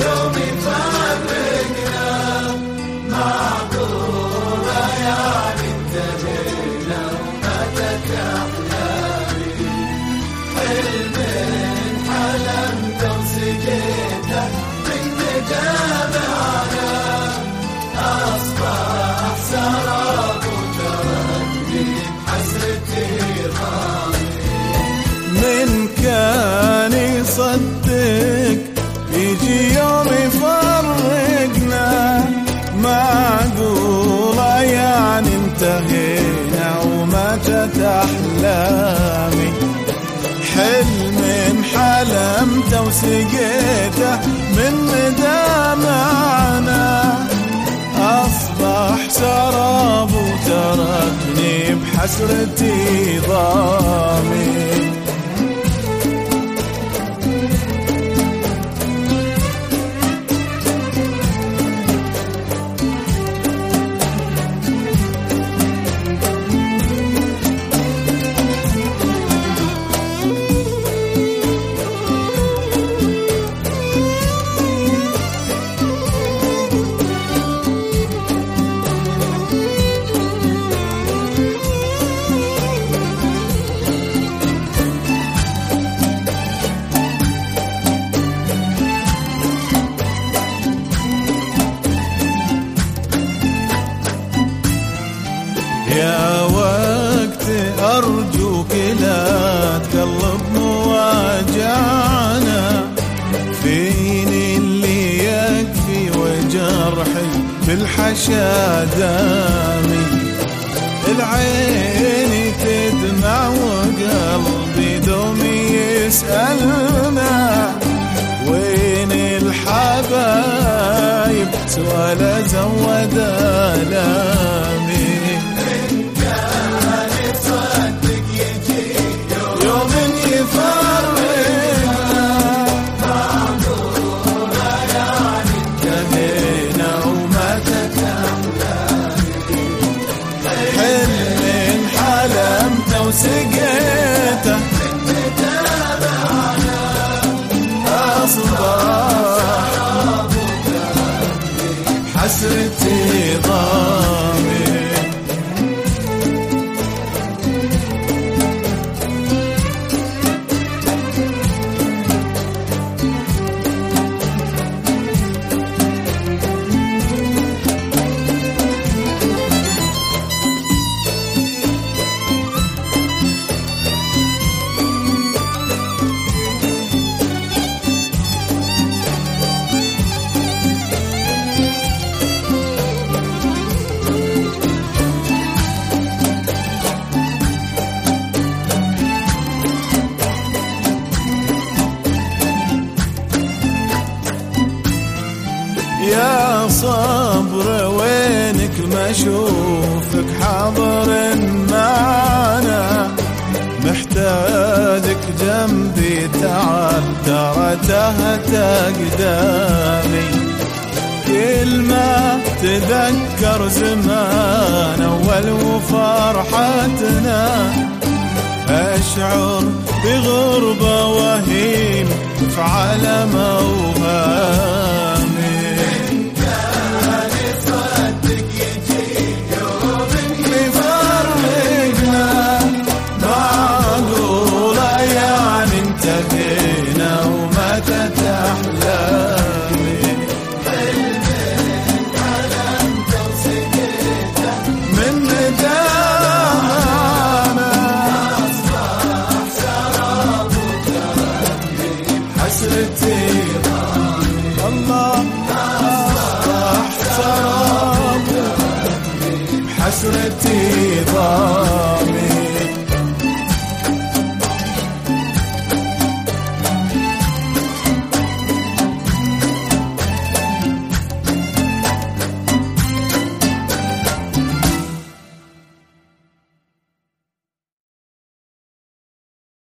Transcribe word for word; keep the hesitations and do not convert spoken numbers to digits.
يوم يفرقنا معقولة يعني انتهينا وماتت أحلامي حلم حلمت وسقيته من ندم على أصبح سراب وتركني بحسرتي ضامي من كان يصدق يجي يوم يفرقنا معقولة يعني انتهينا وماتت أحلامي حلم حلمت وسقيته من ندمعنا أصبح سراب وتركني بحسرتي ضامي يا وقت أرجوك لا تقلب مواجعنا فيني اللي يكفي وجرحي بالحشا دامي العين تدمع وقلبي دومي يسألنا وين الحبايب سؤال زود آلامي وسقيته أصبح حسرتي ضامي يا صبر وينك ما اشوفك حاضر معنا محتاجك جنبي تعال ترى تهت اقدامي كل ما تذكر زمان اول وفرحتنا اشعر بغربة وهيم في عالم اوهام